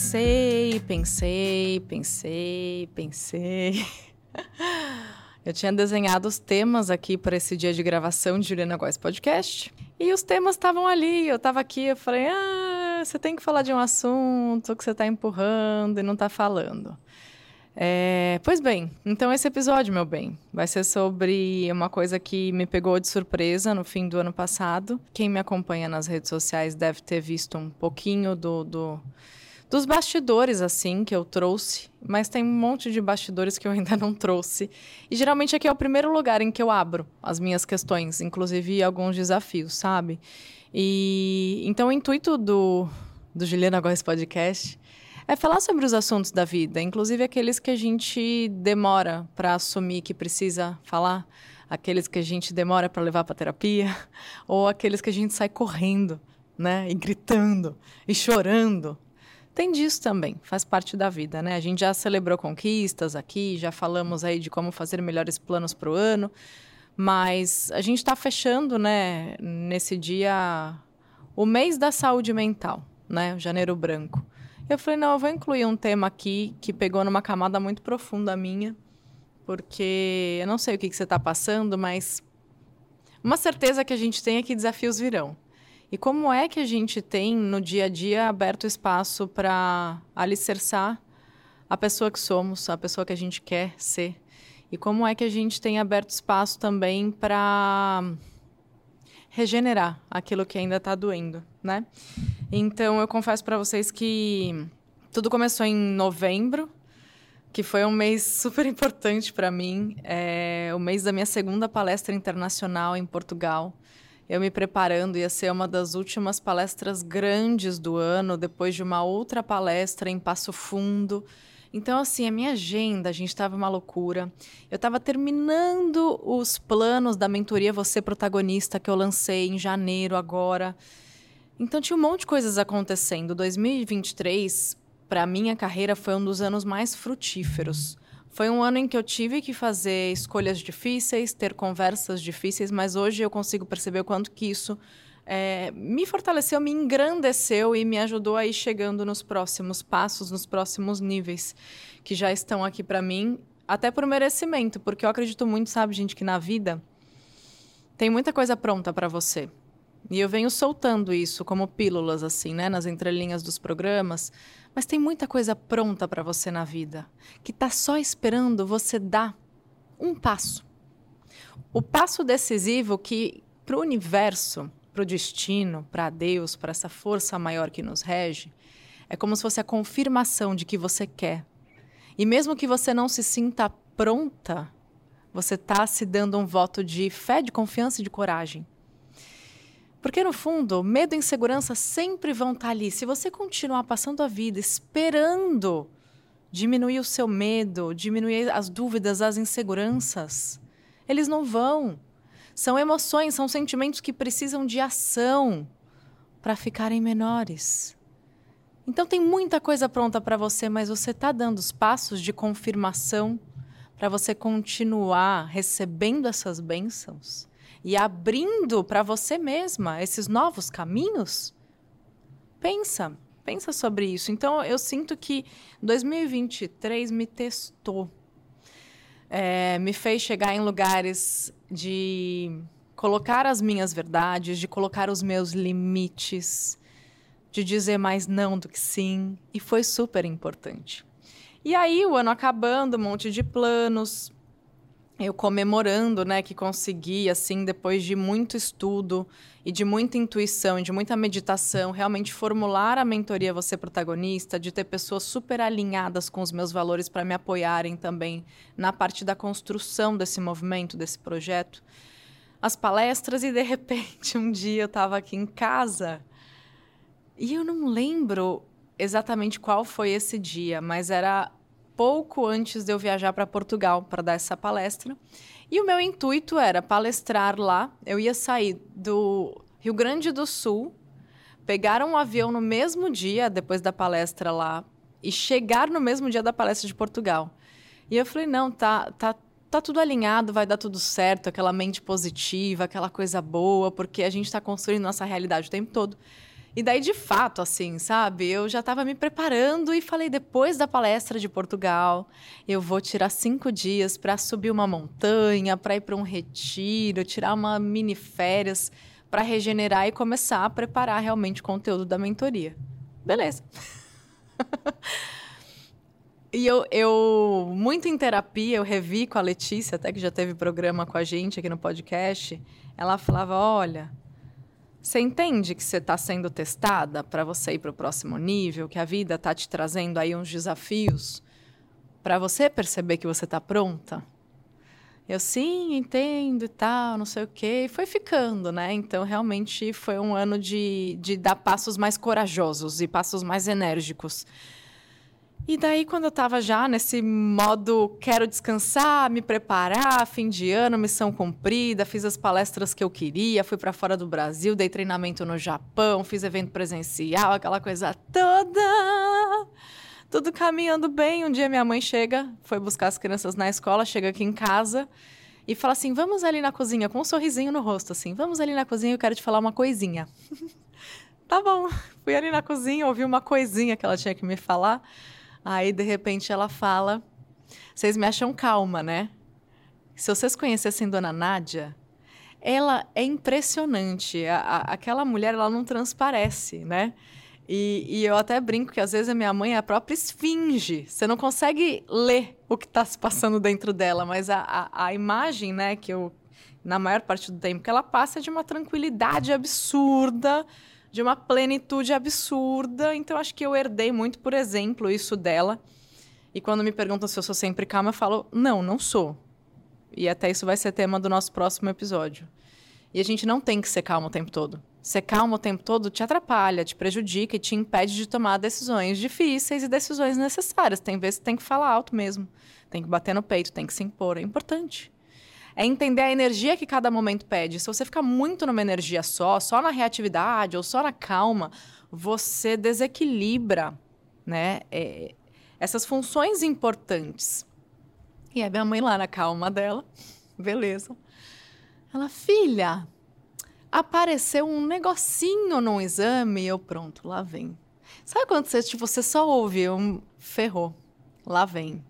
pensei. Eu tinha desenhado os temas aqui para esse dia de gravação de Juliana Góes Podcast. E os temas estavam ali, eu estava aqui, eu falei, você tem que falar de um assunto que você está empurrando e não está falando. Pois bem, então esse episódio, meu bem, vai ser sobre uma coisa que me pegou de surpresa no fim do ano passado. Quem me acompanha nas redes sociais deve ter visto um pouquinho dos bastidores, assim, que eu trouxe, mas tem um monte de bastidores que eu ainda não trouxe. E geralmente aqui é o primeiro lugar em que eu abro as minhas questões, inclusive alguns desafios, sabe? E então o intuito do Juliana Góes Podcast é falar sobre os assuntos da vida, inclusive aqueles que a gente demora para assumir que precisa falar, aqueles que a gente demora para levar para terapia, ou aqueles que a gente sai correndo, né? E gritando, e chorando. Tem disso também, faz parte da vida, né? A gente já celebrou conquistas aqui, já falamos aí de como fazer melhores planos para o ano, mas a gente está fechando, né, nesse dia, o mês da saúde mental, né? O Janeiro Branco. Eu falei, não, eu vou incluir um tema aqui que pegou numa camada muito profunda minha, porque eu não sei o que você está passando, mas uma certeza que a gente tem é que desafios virão. E como é que a gente tem, no dia a dia, aberto espaço para alicerçar a pessoa que somos, a pessoa que a gente quer ser? E como é que a gente tem aberto espaço também para regenerar aquilo que ainda está doendo, né? Então, eu confesso para vocês que tudo começou em novembro, que foi um mês super importante para mim. O mês da minha segunda palestra internacional em Portugal. Eu me preparando, ia ser uma das últimas palestras grandes do ano, depois de uma outra palestra em Passo Fundo. Então, assim, a minha agenda, a gente estava uma loucura. Eu estava terminando os planos da mentoria Você Protagonista, que eu lancei em janeiro agora. Então, tinha um monte de coisas acontecendo. 2023, para a minha carreira, foi um dos anos mais frutíferos. Foi um ano em que eu tive que fazer escolhas difíceis, ter conversas difíceis, mas hoje eu consigo perceber o quanto que isso me fortaleceu, me engrandeceu e me ajudou a ir chegando nos próximos passos, nos próximos níveis que já estão aqui para mim, até por merecimento, porque eu acredito muito, sabe, gente, que na vida tem muita coisa pronta para você. E eu venho soltando isso como pílulas, assim, né, nas entrelinhas dos programas, mas tem muita coisa pronta para você na vida, que está só esperando você dar um passo. O passo decisivo que, para o universo, para o destino, para Deus, para essa força maior que nos rege, é como se fosse a confirmação de que você quer. E mesmo que você não se sinta pronta, você está se dando um voto de fé, de confiança e de coragem. Porque, no fundo, medo e insegurança sempre vão estar ali. Se você continuar passando a vida esperando diminuir o seu medo, diminuir as dúvidas, as inseguranças, eles não vão. São emoções, são sentimentos que precisam de ação para ficarem menores. Então, tem muita coisa pronta para você, mas você está dando os passos de confirmação para você continuar recebendo essas bênçãos e abrindo para você mesma esses novos caminhos? Pensa sobre isso. Então, eu sinto que 2023 me testou. Me fez chegar em lugares de colocar as minhas verdades, de colocar os meus limites, de dizer mais não do que sim. E foi super importante. E aí, o ano acabando, um monte de planos, eu comemorando, né, que consegui, assim, depois de muito estudo e de muita intuição e de muita meditação, realmente formular a mentoria Você Protagonista, de ter pessoas super alinhadas com os meus valores para me apoiarem também na parte da construção desse movimento, desse projeto. As palestras e, de repente, um dia eu estava aqui em casa e eu não lembro exatamente qual foi esse dia, mas era pouco antes de eu viajar para Portugal para dar essa palestra. E o meu intuito era palestrar lá. Eu ia sair do Rio Grande do Sul, pegar um avião no mesmo dia, depois da palestra lá, e chegar no mesmo dia da palestra de Portugal. E eu falei, não, tá tudo alinhado, vai dar tudo certo, aquela mente positiva, aquela coisa boa, porque a gente está construindo nossa realidade o tempo todo. E daí, de fato, assim, sabe? Eu já estava me preparando e falei, depois da palestra de Portugal, eu vou tirar 5 dias para subir uma montanha, para ir para um retiro, tirar uma mini férias, para regenerar e começar a preparar realmente o conteúdo da mentoria. Beleza. E eu, muito em terapia, eu revi com a Letícia, até que já teve programa com a gente aqui no podcast, ela falava, olha, você entende que você está sendo testada para você ir para o próximo nível, que a vida está te trazendo aí uns desafios para você perceber que você está pronta? Eu, sim, entendo e tal, não sei o quê. E foi ficando, né? Então, realmente, foi um ano de dar passos mais corajosos e passos mais enérgicos. E daí, quando eu estava já nesse modo quero descansar, me preparar, fim de ano, missão cumprida, fiz as palestras que eu queria, fui para fora do Brasil, dei treinamento no Japão, fiz evento presencial, aquela coisa toda. Tudo caminhando bem. Um dia minha mãe chega, foi buscar as crianças na escola, chega aqui em casa e fala assim, vamos ali na cozinha, com um sorrisinho no rosto, assim, vamos ali na cozinha, eu quero te falar uma coisinha. Tá bom, fui ali na cozinha, ouvi uma coisinha que ela tinha que me falar. Aí, de repente, ela fala, vocês me acham calma, né? Se vocês conhecessem Dona Nádia, ela é impressionante. Aquela mulher, ela não transparece, né? E eu até brinco que, às vezes, a minha mãe é a própria esfinge. Você não consegue ler o que está se passando dentro dela, mas a imagem, né, que eu, na maior parte do tempo, que ela passa é de uma tranquilidade absurda, de uma plenitude absurda. Então, acho que eu herdei muito, por exemplo, isso dela. E quando me perguntam se eu sou sempre calma, eu falo, não sou. E até isso vai ser tema do nosso próximo episódio. E a gente não tem que ser calmo o tempo todo. Ser calmo o tempo todo te atrapalha, te prejudica e te impede de tomar decisões difíceis e decisões necessárias. Tem vezes que tem que falar alto mesmo. Tem que bater no peito, tem que se impor. É importante. É entender a energia que cada momento pede. Se você ficar muito numa energia só na reatividade ou só na calma, você desequilibra, né, essas funções importantes. E a minha mãe lá na calma dela, beleza. Ela, filha, apareceu um negocinho num exame e eu, pronto, lá vem. Sabe quando você só ouve, ferrou, lá vem.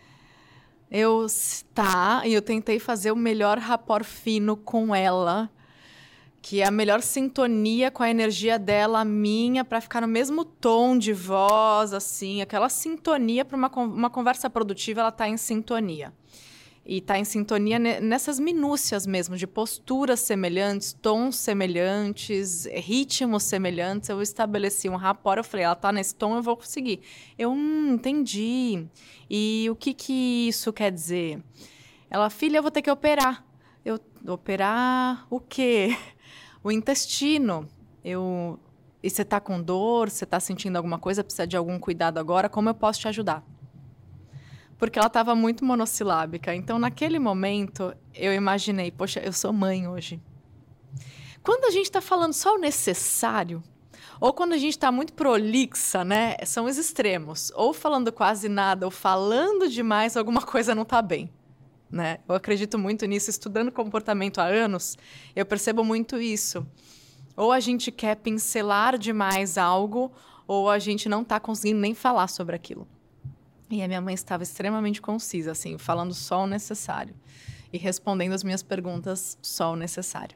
E eu tentei fazer o melhor rapport fino com ela, que é a melhor sintonia com a energia dela, a minha, para ficar no mesmo tom de voz, assim, aquela sintonia para uma conversa produtiva, ela está em sintonia. E está em sintonia nessas minúcias mesmo, de posturas semelhantes, tons semelhantes, ritmos semelhantes. Eu estabeleci um rapport, eu falei, ela está nesse tom, eu vou conseguir. Eu, entendi. E o que isso quer dizer? Ela, filha, eu vou ter que operar. Eu, operar o quê? O intestino. E você está com dor? Você está sentindo alguma coisa? Precisa de algum cuidado agora? Como eu posso te ajudar? Porque ela estava muito monossilábica. Então, naquele momento, eu imaginei, poxa, eu sou mãe hoje. Quando a gente está falando só o necessário, ou quando a gente está muito prolixa, né? São os extremos. Ou falando quase nada, ou falando demais, alguma coisa não está bem. Né? Eu acredito muito nisso. Estudando comportamento há anos, eu percebo muito isso. Ou a gente quer pincelar demais algo, ou a gente não está conseguindo nem falar sobre aquilo. E a minha mãe estava extremamente concisa, assim, falando só o necessário. E respondendo as minhas perguntas só o necessário.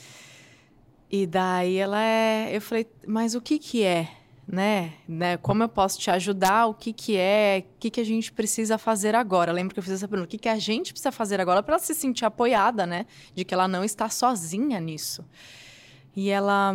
E daí eu falei, mas o que é, né? Como eu posso te ajudar? O que é? O que a gente precisa fazer agora? Eu lembro que eu fiz essa pergunta. O que a gente precisa fazer agora para ela se sentir apoiada, né? De que ela não está sozinha nisso. E ela...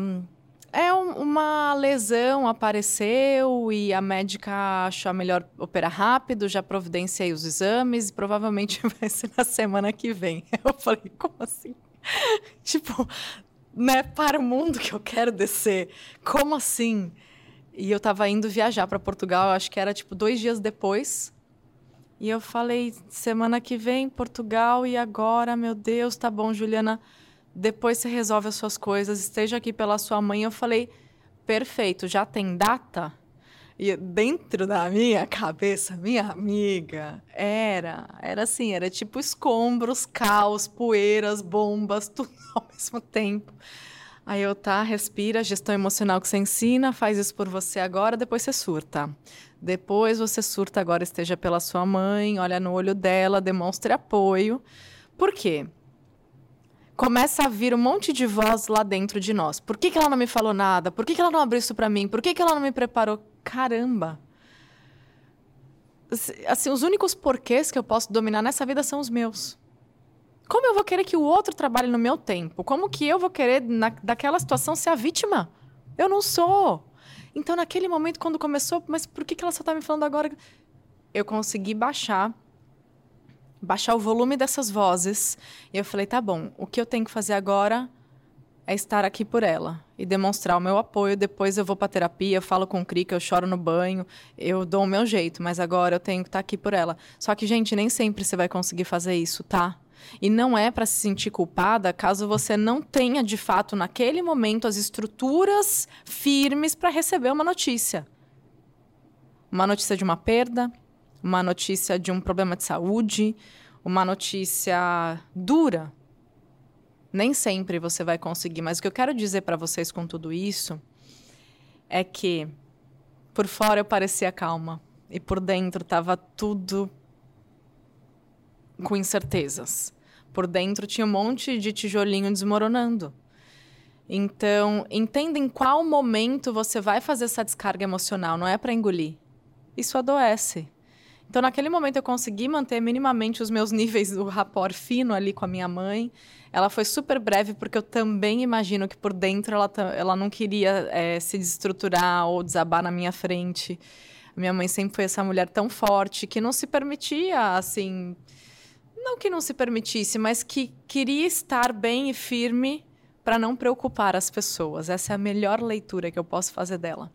uma lesão apareceu e a médica achou melhor operar rápido, já providenciei os exames e provavelmente vai ser na semana que vem. Eu falei, como assim? Tipo, né, para o mundo que eu quero descer. Como assim? E eu estava indo viajar para Portugal, acho que era tipo 2 dias depois. E eu falei, semana que vem, Portugal, e agora, meu Deus, tá bom, Juliana... Depois você resolve as suas coisas, esteja aqui pela sua mãe. Eu falei, perfeito, já tem data? E dentro da minha cabeça, minha amiga, era assim, era tipo escombros, caos, poeiras, bombas, tudo ao mesmo tempo. Aí eu, tá, respira, gestão emocional que você ensina, faz isso por você agora, depois você surta. Depois você surta agora, esteja pela sua mãe, olha no olho dela, demonstre apoio. Por quê? Começa a vir um monte de voz lá dentro de nós. Por que ela não me falou nada? Por que ela não abriu isso pra mim? Por que ela não me preparou? Caramba! Assim, os únicos porquês que eu posso dominar nessa vida são os meus. Como eu vou querer que o outro trabalhe no meu tempo? Como que eu vou querer, daquela situação, ser a vítima? Eu não sou. Então, naquele momento, quando começou, mas por que ela só tá me falando agora? Eu consegui baixar o volume dessas vozes. E eu falei, tá bom, o que eu tenho que fazer agora é estar aqui por ela e demonstrar o meu apoio. Depois eu vou para terapia, eu falo com o Krika, eu choro no banho, eu dou o meu jeito, mas agora eu tenho que estar aqui por ela. Só que, gente, nem sempre você vai conseguir fazer isso, tá? E não é para se sentir culpada caso você não tenha, de fato, naquele momento, as estruturas firmes para receber uma notícia. Uma notícia de uma perda, uma notícia de um problema de saúde, uma notícia dura. Nem sempre você vai conseguir, mas o que eu quero dizer para vocês com tudo isso é que por fora eu parecia calma e por dentro estava tudo com incertezas. Por dentro tinha um monte de tijolinho desmoronando. Então, entenda em qual momento você vai fazer essa descarga emocional, não é para engolir. Isso adoece. Então, naquele momento, eu consegui manter minimamente os meus níveis do rapport fino ali com a minha mãe. Ela foi super breve, porque eu também imagino que por dentro ela não queria se desestruturar ou desabar na minha frente. A minha mãe sempre foi essa mulher tão forte que não se permitia, assim... Não que não se permitisse, mas que queria estar bem e firme para não preocupar as pessoas. Essa é a melhor leitura que eu posso fazer dela.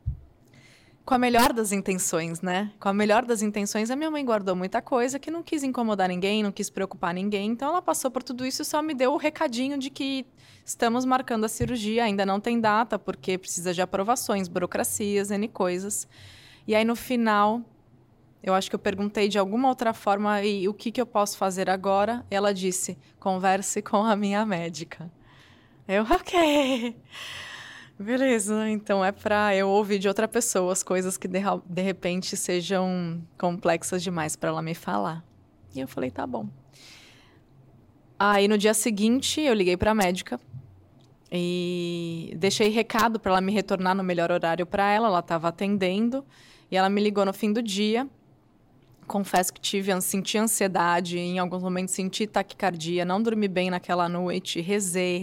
Com a melhor das intenções, né? Com a melhor das intenções, a minha mãe guardou muita coisa que não quis incomodar ninguém, não quis preocupar ninguém. Então, ela passou por tudo isso e só me deu o recadinho de que estamos marcando a cirurgia. Ainda não tem data, porque precisa de aprovações, burocracias, N coisas. E aí, no final, eu acho que eu perguntei de alguma outra forma e o que eu posso fazer agora. Ela disse, converse com a minha médica. Eu, ok... Beleza, então é pra eu ouvir de outra pessoa as coisas que de repente sejam complexas demais pra ela me falar. E eu falei, tá bom. Aí no dia seguinte eu liguei pra médica e deixei recado pra ela me retornar no melhor horário pra ela. Ela tava atendendo e ela me ligou no fim do dia. Confesso que senti ansiedade, em alguns momentos senti taquicardia, não dormi bem naquela noite, rezei.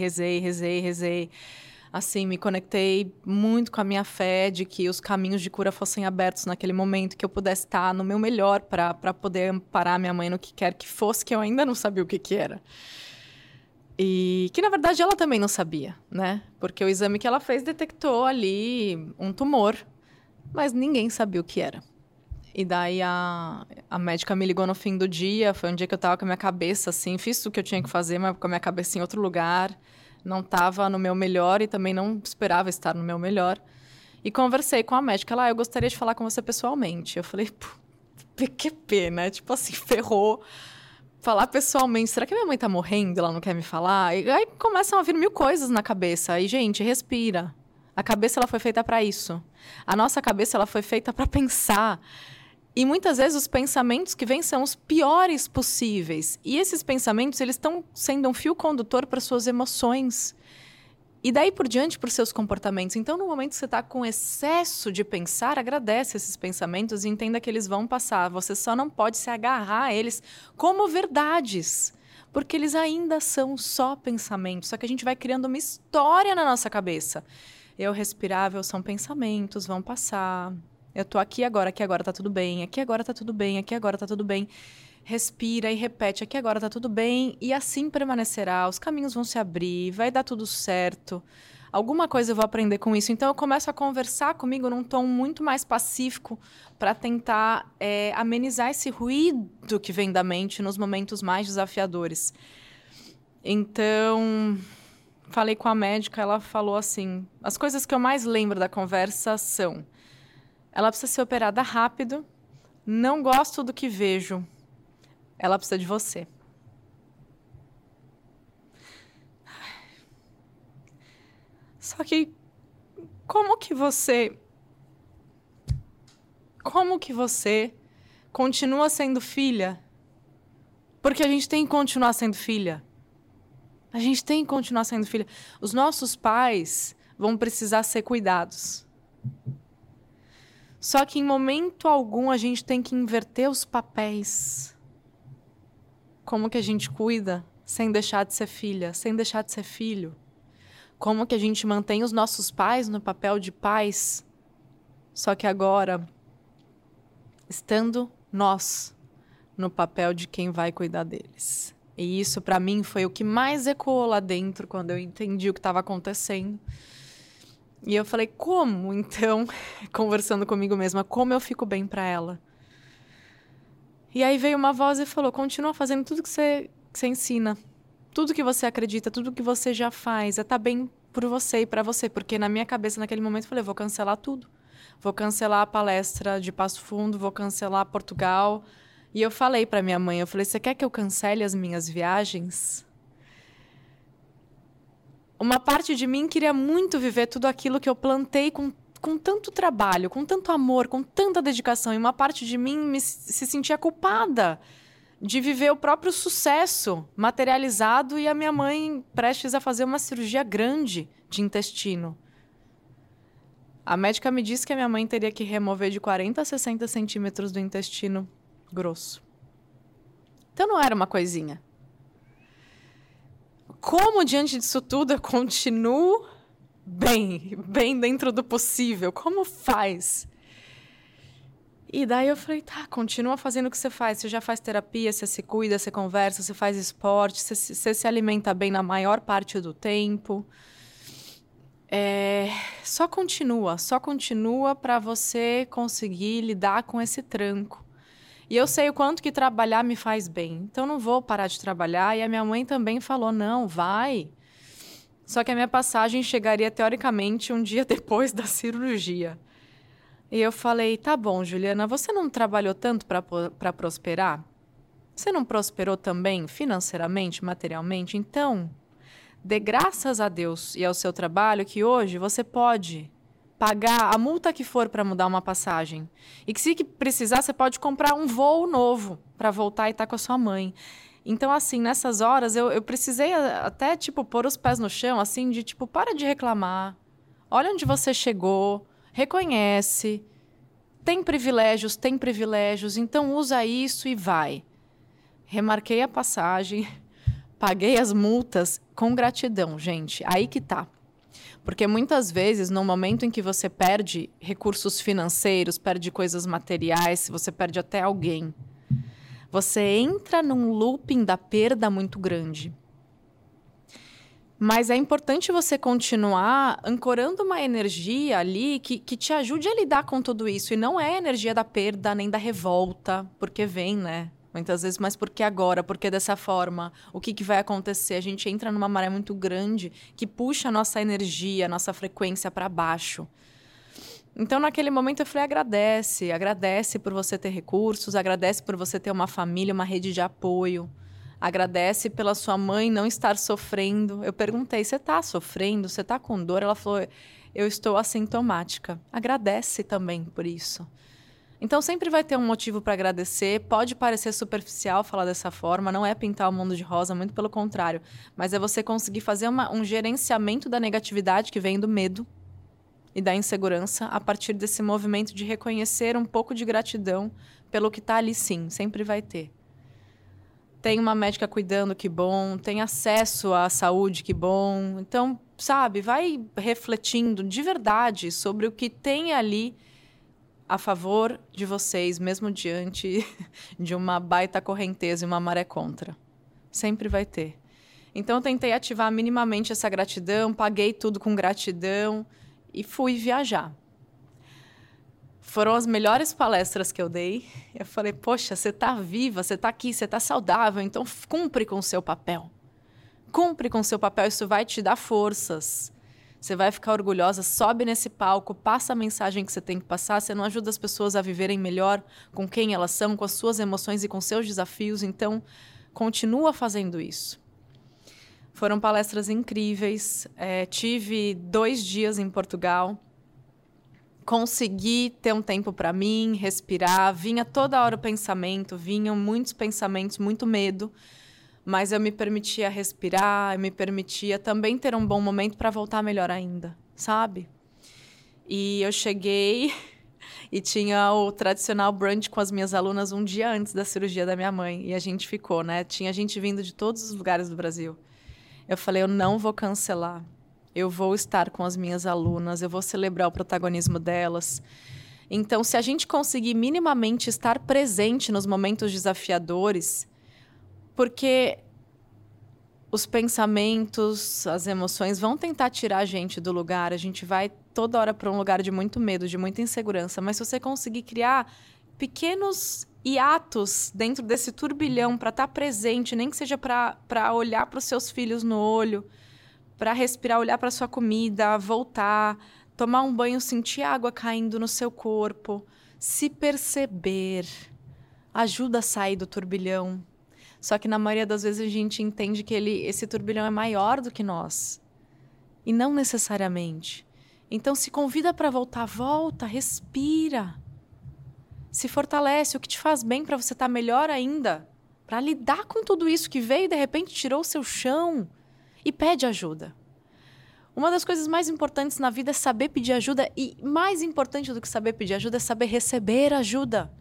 Assim, me conectei muito com a minha fé de que os caminhos de cura fossem abertos naquele momento, que eu pudesse estar no meu melhor para poder amparar minha mãe no que quer que fosse, que eu ainda não sabia o que era. E que, na verdade, ela também não sabia, né? Porque o exame que ela fez detectou ali um tumor, mas ninguém sabia o que era. E daí a médica me ligou no fim do dia, foi um dia que eu tava com a minha cabeça, assim, fiz o que eu tinha que fazer, mas com a minha cabeça em outro lugar. Não estava no meu melhor e também não esperava estar no meu melhor. E conversei com a médica. Ela, eu gostaria de falar com você pessoalmente. Eu falei, PQP, né? Tipo assim, ferrou. Falar pessoalmente. Será que minha mãe tá morrendo e ela não quer me falar? E aí começam a vir mil coisas na cabeça. E, gente, respira. A cabeça, ela foi feita para isso. A nossa cabeça, ela foi feita para pensar. E muitas vezes os pensamentos que vêm são os piores possíveis. E esses pensamentos, eles estão sendo um fio condutor para suas emoções. E daí por diante para os seus comportamentos. Então, no momento que você está com excesso de pensar, agradece esses pensamentos e entenda que eles vão passar. Você só não pode se agarrar a eles como verdades. Porque eles ainda são só pensamentos. Só que a gente vai criando uma história na nossa cabeça. Eu respirável são pensamentos, vão passar... Eu tô aqui agora tá tudo bem, aqui agora tá tudo bem, aqui agora tá tudo bem. Respira e repete, aqui agora tá tudo bem, e assim permanecerá, os caminhos vão se abrir, vai dar tudo certo. Alguma coisa eu vou aprender com isso. Então eu começo a conversar comigo num tom muito mais pacífico para tentar amenizar esse ruído que vem da mente nos momentos mais desafiadores. Então, falei com a médica, ela falou assim, as coisas que eu mais lembro da conversa são... Ela precisa ser operada rápido. Não gosto do que vejo. Ela precisa de você. Só que como que você continua sendo filha? Porque a gente tem que continuar sendo filha. A gente tem que continuar sendo filha. Os nossos pais vão precisar ser cuidados. Só que em momento algum a gente tem que inverter os papéis. Como que a gente cuida sem deixar de ser filha, sem deixar de ser filho? Como que a gente mantém os nossos pais no papel de pais, só que agora estando nós no papel de quem vai cuidar deles? E isso, para mim, foi o que mais ecoou lá dentro quando eu entendi o que estava acontecendo. E eu falei, como, então, conversando comigo mesma, como eu fico bem para ela? E aí veio uma voz e falou, continua fazendo tudo que você ensina. Tudo que você acredita, tudo que você já faz, tá bem por você e para você. Porque na minha cabeça, naquele momento, eu falei, vou cancelar tudo. Vou cancelar a palestra de Passo Fundo, vou cancelar Portugal. E eu falei para minha mãe, eu falei, você quer que eu cancele as minhas viagens? Uma parte de mim queria muito viver tudo aquilo que eu plantei com tanto trabalho, com tanto amor, com tanta dedicação. E uma parte de mim se sentia culpada de viver o próprio sucesso materializado e a minha mãe prestes a fazer uma cirurgia grande de intestino. A médica me disse que a minha mãe teria que remover de 40 a 60 centímetros do intestino grosso. Então não era uma coisinha. Como, diante disso tudo, eu continuo bem dentro do possível? Como faz? E daí eu falei, tá, continua fazendo o que você faz. Você já faz terapia, você se cuida, você conversa, você faz esporte, você se alimenta bem na maior parte do tempo. Só continua para você conseguir lidar com esse tranco. E eu sei o quanto que trabalhar me faz bem. Então, não vou parar de trabalhar. E a minha mãe também falou, não, vai. Só que a minha passagem chegaria, teoricamente, um dia depois da cirurgia. E eu falei, tá bom, Juliana, você não trabalhou tanto para prosperar? Você não prosperou também financeiramente, materialmente? Então, dê graças a Deus e ao seu trabalho que hoje você pode pagar a multa que for para mudar uma passagem. E que se precisar, você pode comprar um voo novo para voltar e estar com a sua mãe. Então, assim, nessas horas, eu precisei até, pôr os pés no chão, assim, de, para de reclamar. Olha onde você chegou, reconhece. Tem privilégios, então usa isso e vai. Remarquei a passagem, paguei as multas com gratidão, gente. Aí que tá. Porque muitas vezes, no momento em que você perde recursos financeiros, perde coisas materiais, você perde até alguém, você entra num looping da perda muito grande. Mas é importante você continuar ancorando uma energia ali que te ajude a lidar com tudo isso. E não é a energia da perda nem da revolta, porque vem, né? Muitas vezes, mas por que agora? Por que dessa forma? O que vai acontecer? A gente entra numa maré muito grande que puxa a nossa energia, a nossa frequência para baixo. Então, naquele momento, eu falei, agradece por você ter recursos, agradece por você ter uma família, uma rede de apoio, agradece pela sua mãe não estar sofrendo. Eu perguntei, você está sofrendo? Você está com dor? Ela falou, eu estou assintomática. Agradece também por isso. Então, sempre vai ter um motivo para agradecer. Pode parecer superficial falar dessa forma, não é pintar o mundo de rosa, muito pelo contrário. Mas é você conseguir fazer um gerenciamento da negatividade que vem do medo e da insegurança a partir desse movimento de reconhecer um pouco de gratidão pelo que está ali, sim, sempre vai ter. Tem uma médica cuidando, que bom. Tem acesso à saúde, que bom. Então, sabe, vai refletindo de verdade sobre o que tem ali a favor de vocês, mesmo diante de uma baita correnteza e uma maré contra. Sempre vai ter. Então, eu tentei ativar minimamente essa gratidão, paguei tudo com gratidão e fui viajar. Foram as melhores palestras que eu dei. Eu falei, poxa, você está viva, você está aqui, você está saudável, então cumpre com o seu papel. Cumpre com o seu papel, isso vai te dar forças. Você vai ficar orgulhosa, sobe nesse palco, passa a mensagem que você tem que passar. Você não ajuda as pessoas a viverem melhor com quem elas são, com as suas emoções e com seus desafios. Então, continua fazendo isso. Foram palestras incríveis. Tive 2 dias em Portugal. Consegui ter um tempo para mim, respirar. Vinha toda hora o pensamento, vinham muitos pensamentos, muito medo. Mas eu me permitia respirar, eu me permitia também ter um bom momento para voltar melhor ainda, sabe? E eu cheguei e tinha o tradicional brunch com as minhas alunas um dia antes da cirurgia da minha mãe. E a gente ficou, né? Tinha gente vindo de todos os lugares do Brasil. Eu falei, eu não vou cancelar. Eu vou estar com as minhas alunas, eu vou celebrar o protagonismo delas. Então, se a gente conseguir minimamente estar presente nos momentos desafiadores, porque os pensamentos, as emoções vão tentar tirar a gente do lugar, a gente vai toda hora para um lugar de muito medo, de muita insegurança, mas se você conseguir criar pequenos hiatos dentro desse turbilhão para estar presente, nem que seja para olhar para os seus filhos no olho, para respirar, olhar para sua comida, voltar, tomar um banho, sentir a água caindo no seu corpo, se perceber, ajuda a sair do turbilhão. Só que na maioria das vezes a gente entende que esse turbilhão é maior do que nós. E não necessariamente. Então se convida para voltar, volta, respira. Se fortalece, o que te faz bem para você estar melhor ainda. Para lidar com tudo isso que veio e de repente tirou o seu chão. E pede ajuda. Uma das coisas mais importantes na vida é saber pedir ajuda. E mais importante do que saber pedir ajuda é saber receber ajuda.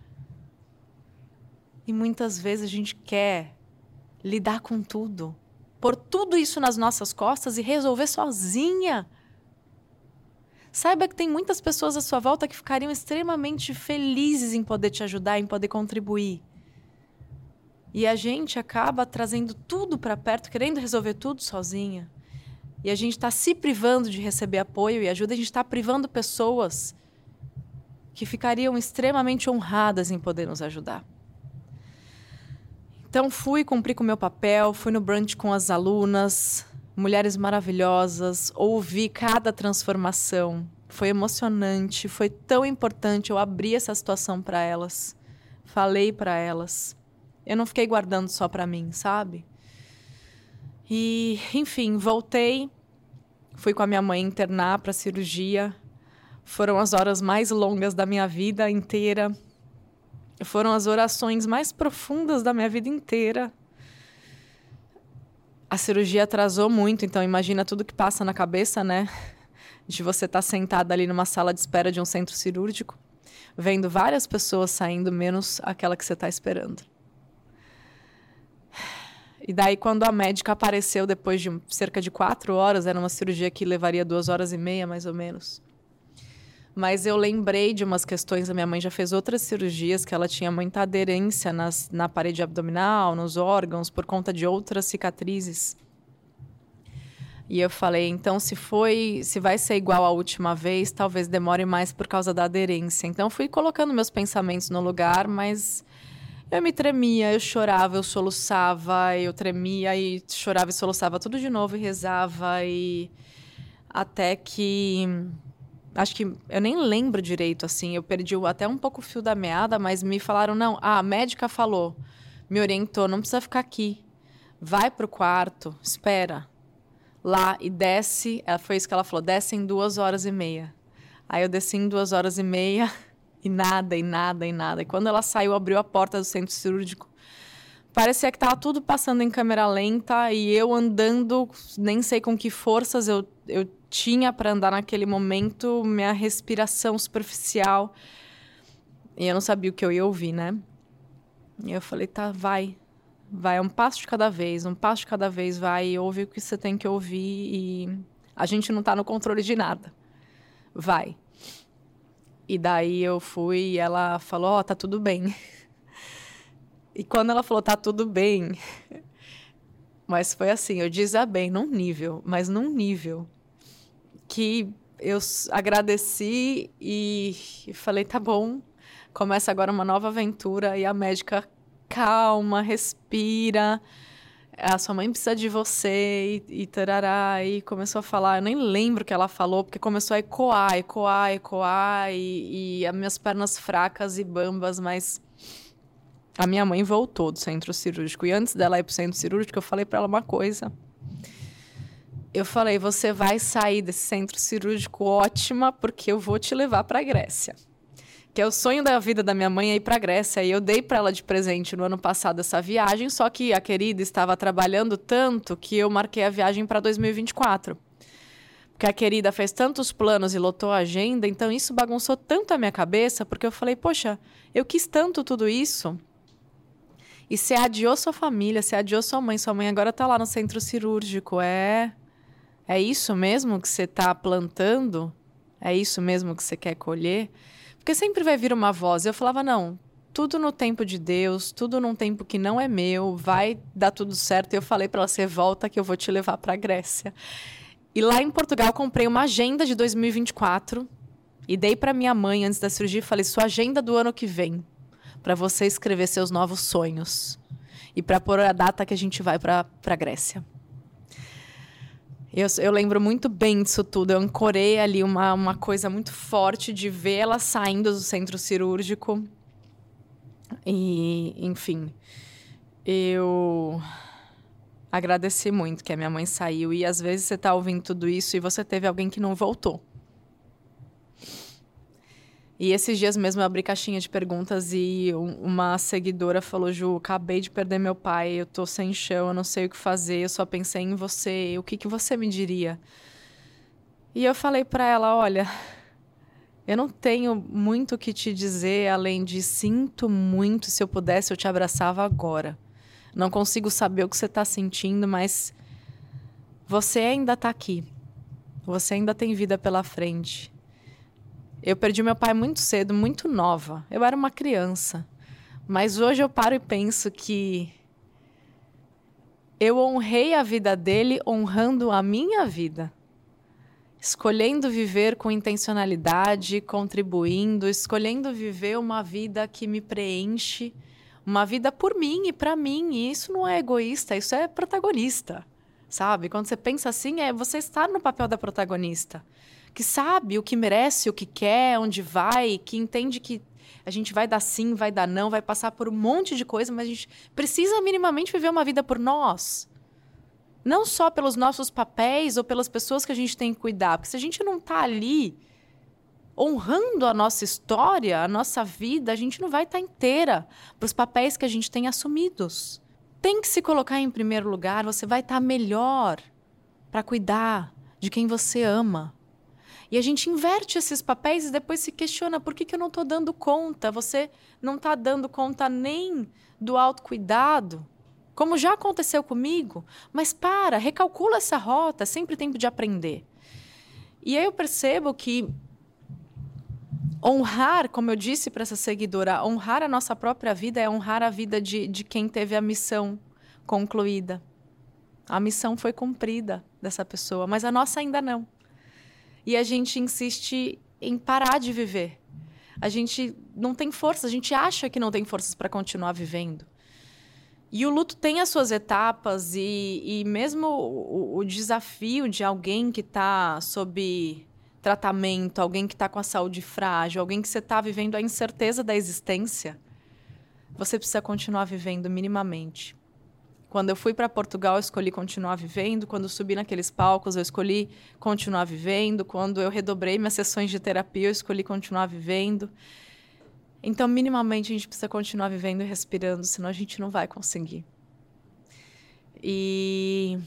E muitas vezes a gente quer lidar com tudo. Pôr tudo isso nas nossas costas e resolver sozinha. Saiba que tem muitas pessoas à sua volta que ficariam extremamente felizes em poder te ajudar, em poder contribuir. E a gente acaba trazendo tudo para perto, querendo resolver tudo sozinha. E a gente está se privando de receber apoio e ajuda, a gente está privando pessoas que ficariam extremamente honradas em poder nos ajudar. Então cumpri com o meu papel, fui no brunch com as alunas, mulheres maravilhosas, ouvi cada transformação. Foi emocionante, foi tão importante, eu abri essa situação para elas, falei para elas. Eu não fiquei guardando só para mim, sabe? E, enfim, voltei, fui com a minha mãe internar para cirurgia. Foram as horas mais longas da minha vida inteira. Foram as orações mais profundas da minha vida inteira. A cirurgia atrasou muito, então imagina tudo que passa na cabeça, né? De você estar sentada ali numa sala de espera de um centro cirúrgico, vendo várias pessoas saindo, menos aquela que você está esperando. E daí, quando a médica apareceu depois de cerca de 4 horas, era uma cirurgia que levaria 2h30, mais ou menos. Mas eu lembrei de umas questões, a minha mãe já fez outras cirurgias, que ela tinha muita aderência na parede abdominal, nos órgãos, por conta de outras cicatrizes. E eu falei, então se vai ser igual à última vez, talvez demore mais por causa da aderência. Então fui colocando meus pensamentos no lugar, mas eu me tremia, eu chorava, eu soluçava, eu tremia e chorava e soluçava tudo de novo e rezava. E até que... Acho que eu nem lembro direito, assim, eu perdi até um pouco o fio da meada, mas me falaram, não, a médica falou, me orientou, não precisa ficar aqui, vai pro quarto, espera lá e desce, foi isso que ela falou, desce em 2h30. Aí eu desci em 2h30 e nada, e nada, e nada. E quando ela saiu, abriu a porta do centro cirúrgico, parecia que estava tudo passando em câmera lenta e eu andando, nem sei com que forças eu tinha para andar naquele momento, minha respiração superficial. E eu não sabia o que eu ia ouvir, né? E eu falei, tá, vai, é um passo de cada vez, vai, ouve o que você tem que ouvir e a gente não tá no controle de nada. Vai. E daí eu fui e ela falou, ó, tá tudo bem. E quando ela falou, tá tudo bem, mas foi assim, eu desabei num nível, que eu agradeci e falei, tá bom, começa agora uma nova aventura. E a médica, calma, respira, a sua mãe precisa de você, e tarará, e começou a falar, eu nem lembro o que ela falou, porque começou a ecoar, e as minhas pernas fracas e bambas, mas a minha mãe voltou do centro cirúrgico, e antes dela ir pro centro cirúrgico, eu falei para ela uma coisa, Eu falei, você vai sair desse centro cirúrgico ótima, porque eu vou te levar para a Grécia. Que é o sonho da vida da minha mãe é ir para a Grécia. E eu dei para ela de presente no ano passado essa viagem, só que a querida estava trabalhando tanto que eu marquei a viagem para 2024. Porque a querida fez tantos planos e lotou a agenda, então isso bagunçou tanto a minha cabeça, porque eu falei, poxa, eu quis tanto tudo isso. E você adiou sua família, você adiou sua mãe agora está lá no centro cirúrgico. É isso mesmo que você está plantando? É isso mesmo que você quer colher? Porque sempre vai vir uma voz. Eu falava, não, tudo no tempo de Deus, tudo num tempo que não é meu, vai dar tudo certo. E eu falei para ela, você volta que eu vou te levar para a Grécia. E lá em Portugal, comprei uma agenda de 2024 e dei para minha mãe antes da cirurgia e falei, sua agenda do ano que vem, para você escrever seus novos sonhos e para pôr a data que a gente vai para a Grécia. Eu lembro muito bem disso tudo. Eu ancorei ali uma coisa muito forte de ver ela saindo do centro cirúrgico. E, enfim, eu agradeci muito que a minha mãe saiu. E às vezes você está ouvindo tudo isso e você teve alguém que não voltou. E esses dias mesmo eu abri caixinha de perguntas e uma seguidora falou, Ju, acabei de perder meu pai, eu tô sem chão, eu não sei o que fazer, eu só pensei em você, o que você me diria? E eu falei para ela, olha, eu não tenho muito o que te dizer, além de sinto muito, se eu pudesse eu te abraçava agora. Não consigo saber o que você está sentindo, mas você ainda está aqui, você ainda tem vida pela frente. Eu perdi meu pai muito cedo, muito nova. Eu era uma criança. Mas hoje eu paro e penso que eu honrei a vida dele honrando a minha vida. Escolhendo viver com intencionalidade, contribuindo, escolhendo viver uma vida que me preenche, uma vida por mim e para mim. E isso não é egoísta, isso é protagonista, sabe? Quando você pensa assim, é você estar no papel da protagonista. Que sabe o que merece, o que quer, onde vai, que entende que a gente vai dar sim, vai dar não, vai passar por um monte de coisa, mas a gente precisa minimamente viver uma vida por nós. Não só pelos nossos papéis ou pelas pessoas que a gente tem que cuidar, porque se a gente não está ali honrando a nossa história, a nossa vida, a gente não vai estar inteira para os papéis que a gente tem assumidos. Tem que se colocar em primeiro lugar, você vai estar melhor para cuidar de quem você ama. E a gente inverte esses papéis e depois se questiona por que eu não estou dando conta. Você não está dando conta nem do autocuidado, como já aconteceu comigo. Mas recalcula essa rota, é sempre tempo de aprender. E aí eu percebo que honrar, como eu disse para essa seguidora, honrar a nossa própria vida é honrar a vida de quem teve a missão concluída. A missão foi cumprida dessa pessoa, mas a nossa ainda não. E a gente insiste em parar de viver. A gente não tem força, a gente acha que não tem forças para continuar vivendo. E o luto tem as suas etapas e mesmo o desafio de alguém que está sob tratamento, alguém que está com a saúde frágil, alguém que você está vivendo a incerteza da existência, você precisa continuar vivendo minimamente. Quando eu fui para Portugal, eu escolhi continuar vivendo. Quando eu subi naqueles palcos, eu escolhi continuar vivendo. Quando eu redobrei minhas sessões de terapia, eu escolhi continuar vivendo. Então, minimamente, a gente precisa continuar vivendo e respirando, senão a gente não vai conseguir. E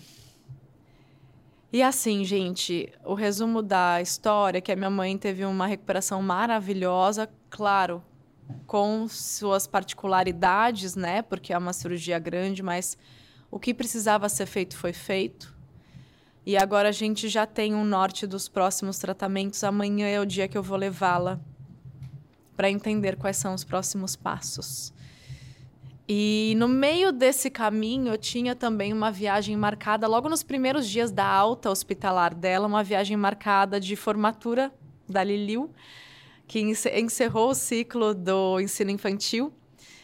assim, gente, o resumo da história é que a minha mãe teve uma recuperação maravilhosa, claro, com suas particularidades, né? Porque é uma cirurgia grande, mas o que precisava ser feito foi feito. E agora a gente já tem um norte dos próximos tratamentos. Amanhã é o dia que eu vou levá-la para entender quais são os próximos passos. E no meio desse caminho, eu tinha também uma viagem marcada, logo nos primeiros dias da alta hospitalar dela, uma viagem marcada de formatura da Liliu, que encerrou o ciclo do ensino infantil.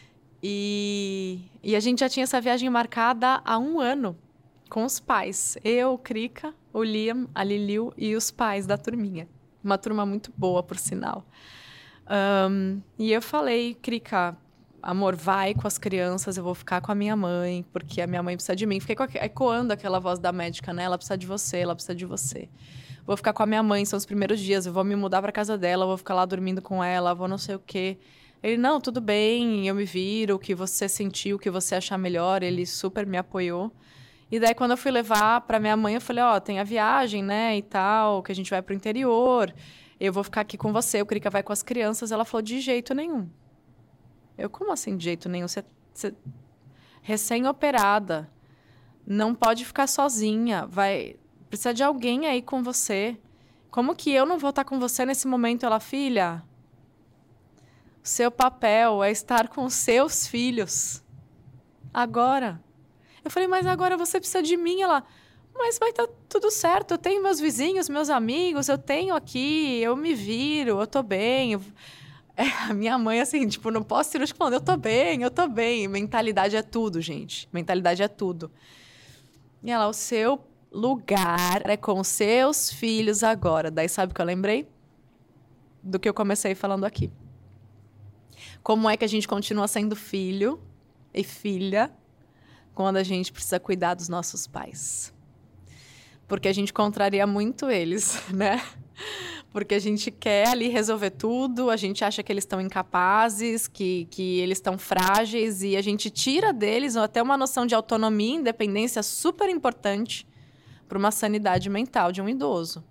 E a gente já tinha essa viagem marcada há 1 ano, com os pais. Eu, o Krika, o Liam, a Liliu e os pais da turminha. Uma turma muito boa, por sinal. E eu falei, Krika, amor, vai com as crianças, eu vou ficar com a minha mãe, porque a minha mãe precisa de mim. Fiquei ecoando aquela voz da médica, né? Ela precisa de você, ela precisa de você. Vou ficar com a minha mãe, são os primeiros dias, eu vou me mudar pra casa dela, vou ficar lá dormindo com ela, vou não sei o quê. Ele, não, tudo bem, eu me viro, o que você sentiu, o que você achar melhor, ele super me apoiou. E daí, quando eu fui levar pra minha mãe, eu falei, ó, tem a viagem, né, e tal, que a gente vai pro interior, eu vou ficar aqui com você, o Krika vai com as crianças. Ela falou, de jeito nenhum. Eu, como assim, de jeito nenhum? Você recém-operada, não pode ficar sozinha, precisa de alguém aí com você. Como que eu não vou estar com você nesse momento? Ela, filha, seu papel é estar com seus filhos. Agora. Eu falei, mas agora você precisa de mim. Ela, mas vai estar tudo certo. Eu tenho meus vizinhos, meus amigos, eu tenho aqui, eu me viro, eu tô bem. A minha mãe, assim, tipo, não posso cirúrgico falando, eu tô bem, eu tô bem. Mentalidade é tudo, gente. Mentalidade é tudo. E ela, o seu lugar é com seus filhos agora. Daí sabe o que eu lembrei? Do que eu comecei falando aqui. Como é que a gente continua sendo filho e filha quando a gente precisa cuidar dos nossos pais? Porque a gente contraria muito eles, né? Porque a gente quer ali resolver tudo, a gente acha que eles estão incapazes, que eles estão frágeis, e a gente tira deles até uma noção de autonomia e independência super importante para uma sanidade mental de um idoso.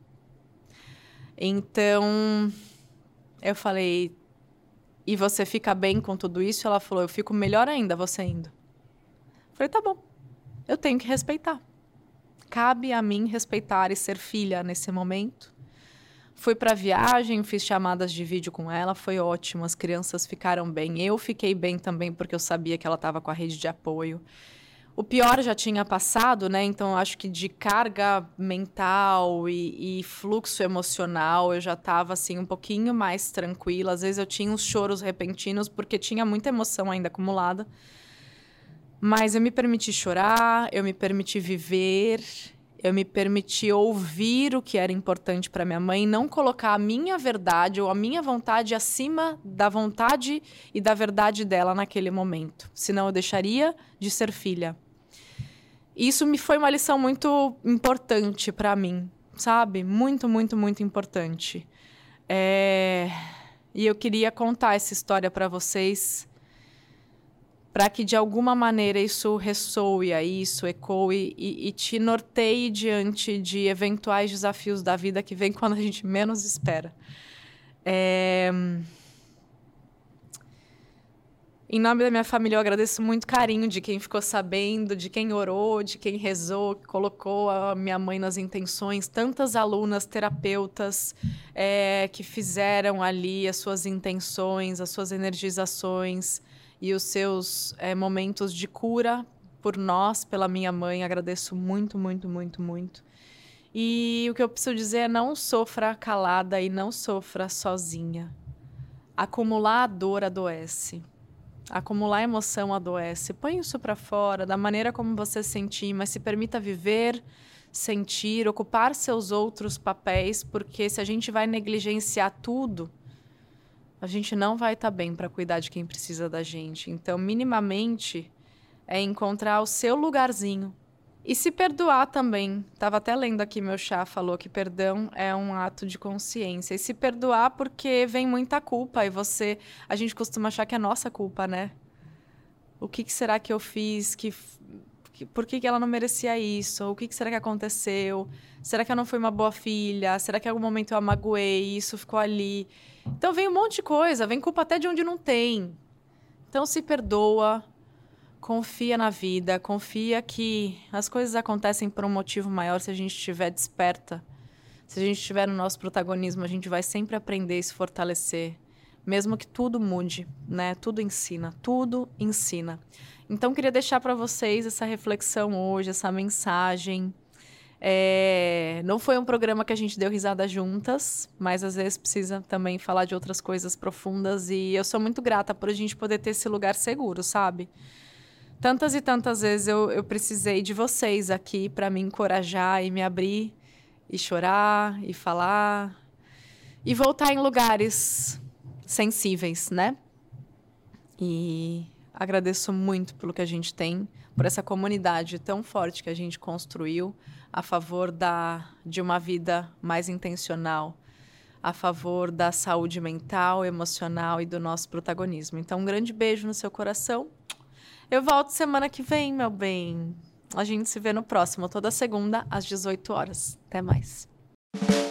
Então, eu falei, e você fica bem com tudo isso? Ela falou, eu fico melhor ainda você indo. Eu falei, tá bom, eu tenho que respeitar. Cabe a mim respeitar e ser filha nesse momento. Fui para a viagem, fiz chamadas de vídeo com ela, foi ótimo, as crianças ficaram bem. Eu fiquei bem também, porque eu sabia que ela estava com a rede de apoio. O pior já tinha passado, né? Então, eu acho que de carga mental e fluxo emocional, eu já estava, assim, um pouquinho mais tranquila. Às vezes eu tinha uns choros repentinos, porque tinha muita emoção ainda acumulada. Mas eu me permiti chorar, eu me permiti viver, eu me permiti ouvir o que era importante para minha mãe, não colocar a minha verdade ou a minha vontade acima da vontade e da verdade dela naquele momento. Senão eu deixaria de ser filha. Isso me foi uma lição muito importante para mim, sabe? Muito, muito, muito importante. E eu queria contar essa história para vocês, para que de alguma maneira isso ressoe aí, isso ecoe e te norteie diante de eventuais desafios da vida que vem quando a gente menos espera. Em nome da minha família, eu agradeço muito o carinho de quem ficou sabendo, de quem orou, de quem rezou, que colocou a minha mãe nas intenções. Tantas alunas, terapeutas, que fizeram ali as suas intenções, as suas energizações e os seus momentos de cura por nós, pela minha mãe. Agradeço muito, muito, muito, muito. E o que eu preciso dizer é não sofra calada e não sofra sozinha. Acumular a dor adoece. Acumular emoção adoece. Põe isso para fora, da maneira como você sentir, mas se permita viver, sentir, ocupar seus outros papéis, porque se a gente vai negligenciar tudo, a gente não vai estar bem para cuidar de quem precisa da gente. Então, minimamente, é encontrar o seu lugarzinho. E se perdoar também. Estava até lendo aqui, meu chá falou que perdão é um ato de consciência. E se perdoar porque vem muita culpa e a gente costuma achar que é nossa culpa, né? O que será que eu fiz? Por que ela não merecia isso? O que será que aconteceu? Será que eu não fui uma boa filha? Será que em algum momento eu a magoei e isso ficou ali? Então vem um monte de coisa, vem culpa até de onde não tem. Então se perdoa. Confia na vida, confia que as coisas acontecem por um motivo maior se a gente estiver desperta. Se a gente estiver no nosso protagonismo, a gente vai sempre aprender e se fortalecer. Mesmo que tudo mude, né? Tudo ensina, tudo ensina. Então, queria deixar para vocês essa reflexão hoje, essa mensagem. Não foi um programa que a gente deu risada juntas, mas às vezes precisa também falar de outras coisas profundas. E eu sou muito grata por a gente poder ter esse lugar seguro, sabe? Tantas e tantas vezes eu precisei de vocês aqui para me encorajar e me abrir e chorar e falar e voltar em lugares sensíveis, né? E agradeço muito pelo que a gente tem, por essa comunidade tão forte que a gente construiu a favor de uma vida mais intencional, a favor da saúde mental, emocional e do nosso protagonismo. Então, um grande beijo no seu coração. Eu volto semana que vem, meu bem. A gente se vê no próximo, toda segunda, às 18 horas. Até mais.